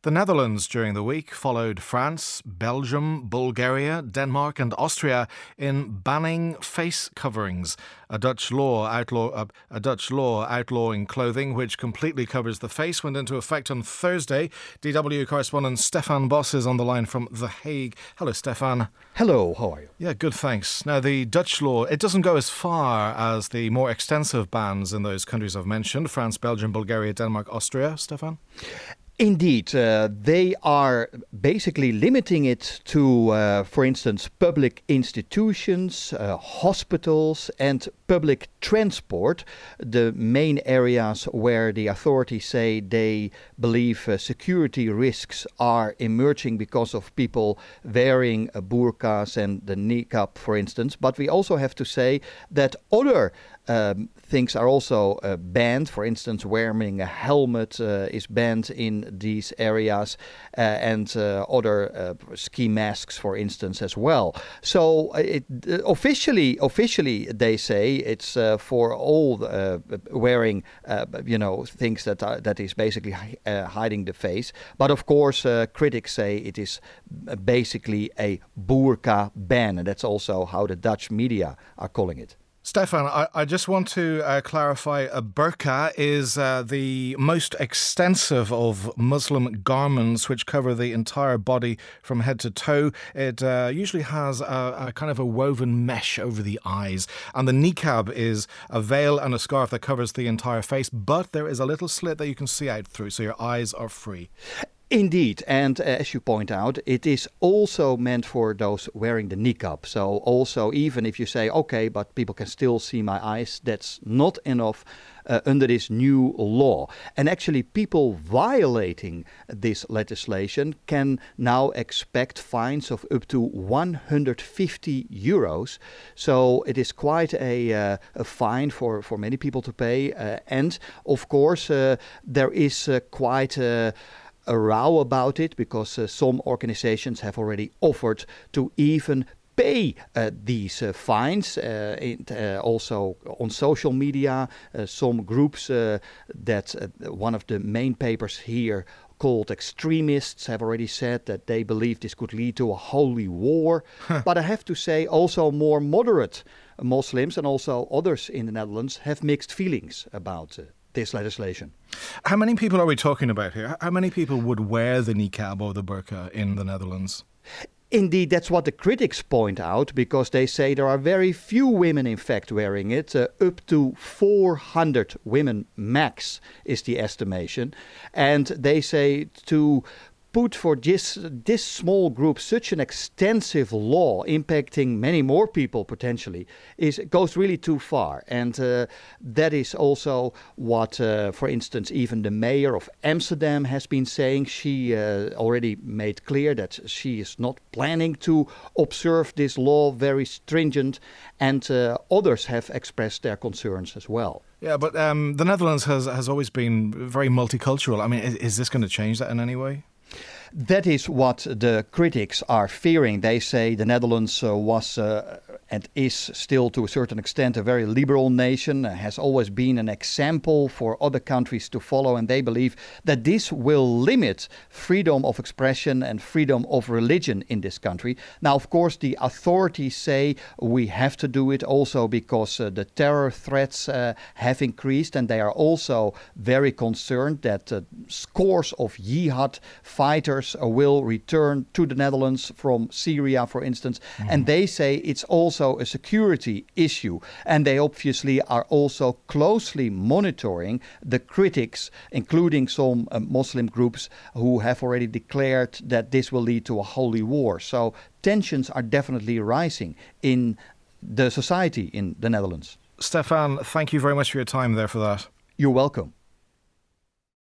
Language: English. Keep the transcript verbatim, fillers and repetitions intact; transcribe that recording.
The Netherlands during the week followed France, Belgium, Bulgaria, Denmark and Austria in banning face coverings. A Dutch law outlaw uh, a Dutch law outlawing clothing which completely covers the face went into effect on Thursday. D W correspondent Stefan Bos is on the line from The Hague. Hello, Stefan. Hello, how are you? Yeah, good, thanks. Now, the Dutch law, it doesn't go as far as the more extensive bans in those countries I've mentioned, France, Belgium, Bulgaria, Denmark, Austria, Stefan? Indeed, uh, they are basically limiting it to, uh, for instance, public institutions, uh, hospitals and public transport, the main areas where the authorities say they believe uh, security risks are emerging because of people wearing uh, burqas and the niqab, for instance. But we also have to say that other Um, things are also uh, banned. For instance, wearing a helmet uh, is banned in these areas, uh, and uh, other uh, ski masks, for instance, as well. So uh, it, uh, officially, officially, they say it's uh, for all uh, wearing, uh, you know, things that are, that is basically uh, hiding the face. But of course, uh, critics say it is basically a burqa ban, and that's also how the Dutch media are calling it. Stefan, I, I just want to uh, clarify, a burqa is uh, the most extensive of Muslim garments which cover the entire body from head to toe. It uh, usually has a, a kind of a woven mesh over the eyes. And the niqab is a veil and a scarf that covers the entire face, but there is a little slit that you can see out through, so your eyes are free. Indeed, and uh, as you point out, it is also meant for those wearing the niqab. So also, even if you say, okay, but people can still see my eyes, that's not enough uh, under this new law. And actually, people violating this legislation can now expect fines of up to one hundred fifty euros. So it is quite a, uh, a fine for, for many people to pay. Uh, and of course, uh, there is uh, quite a a row about it, because uh, some organizations have already offered to even pay uh, these uh, fines. Uh, it, uh, also on social media, uh, some groups uh, that uh, one of the main papers here called extremists have already said that they believe this could lead to a holy war. Huh. But I have to say also more moderate Muslims and also others in the Netherlands have mixed feelings about uh, this legislation. How many people are we talking about here? How many people would wear the niqab or the burqa in the Netherlands? Indeed, that's what the critics point out, because they say there are very few women, in fact, wearing it. Uh, up to four hundred women max is the estimation. And they say to put for this, this small group such an extensive law impacting many more people potentially is goes really too far. And uh, that is also what, uh, for instance, even the mayor of Amsterdam has been saying. She uh, already made clear that she is not planning to observe this law very stringent, and uh, others have expressed their concerns as well. Yeah, but um, the Netherlands has, has always been very multicultural. I mean, is, is this going to change that in any way? That is what the critics are fearing. They say the Netherlands uh, was uh, and is still to a certain extent a very liberal nation, uh, has always been an example for other countries to follow, and they believe that this will limit freedom of expression and freedom of religion in this country. Now, of course, the authorities say we have to do it also because uh, the terror threats uh, have increased, and they are also very concerned that uh, scores of jihad fighters uh, will return to the Netherlands from Syria, for instance. Mm-hmm. And they say it's also a security issue. And they obviously are also closely monitoring the critics, including some uh, Muslim groups who have already declared that this will lead to a holy war. So tensions are definitely rising in the society in the Netherlands. Stefan, thank you very much for your time there for that. You're welcome.